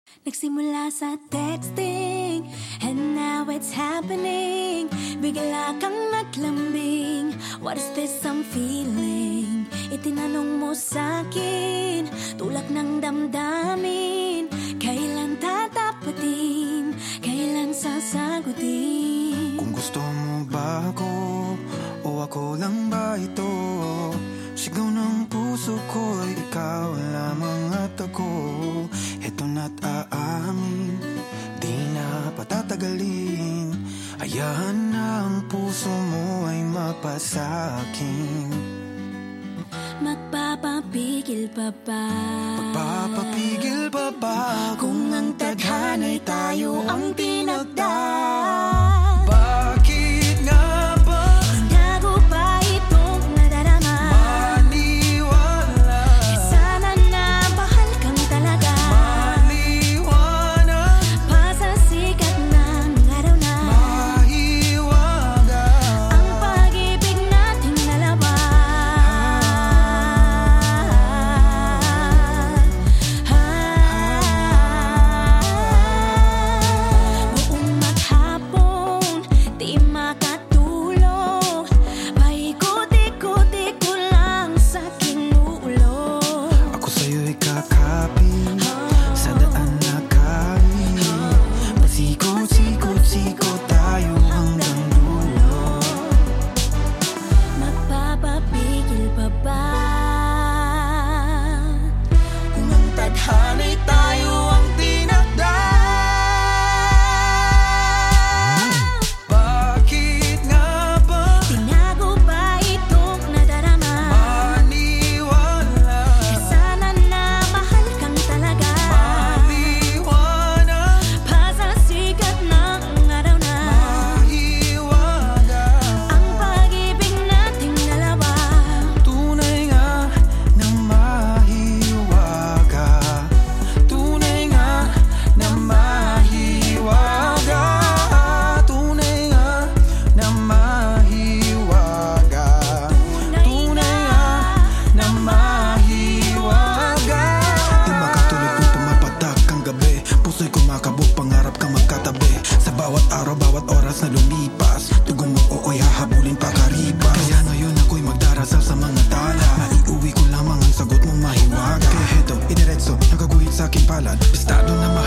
Nagsimula sa texting, and now it's happening. Bigla kang naglambing, what is this I'm feeling? Itinanong mo sa'kin, tulak ng damdamin. Kailan tatapatin, kailan sasagutin? Kung gusto mo ba ako, o ako lang ba ito? Sigaw ng puso ko, ikaw lamang at ako. Heto na't aamin, di na patatagalin. Ayahan na ang puso mo ay mapasakin. Magpapapigil pa ba? Magpapapigil pa ba? Kung ang tadhana'y tayo ang tinagda. Bakit nga ba? Tinago pa itong nadarama. Maniwala. Sana na mahal kang talaga. Maliwanag. Pa sa sikat ng araw na. Mahiwaga. Ang pag-ibig nating dalawa. Buong maghapon, di makatulog. Paikot-ikot ko lang sa kinulo. Ako sa'yo'y kakapin sa daan na kain. Pasikot-sikot-sikot tayo hanggang dulo. Magpapapigil pa ba? Kung ang tadhana'y tayo ang tinagda. Bakit nga ba? Tinago pa itong nadarama. Maniwala. Sana na mahal kang talaga. Maliwanag. Pa sa sikat ng araw na. Mahiwaga. Ang pag-ibig nating dalawa. Tunay nga na mahiwaga. Tunay nga na mahiwaga. Tunay nga na mahiwaga. Tunay nga na mahiwaga. Di makatulog kung pumapatak ang gabi. Puso'y kumakabog, pangarap kang magkatabi. Sa bawat araw, bawat oras na lumipas, tugong mo oo'y hahabulin pakaripas. Kaya ngayon ako'y magdarasal sa mga tala. Maiuwi ko lamang ang sagot mong mahiwaga. Kaya heto, idiretso, nagaguhit sa aking palad. Bistado na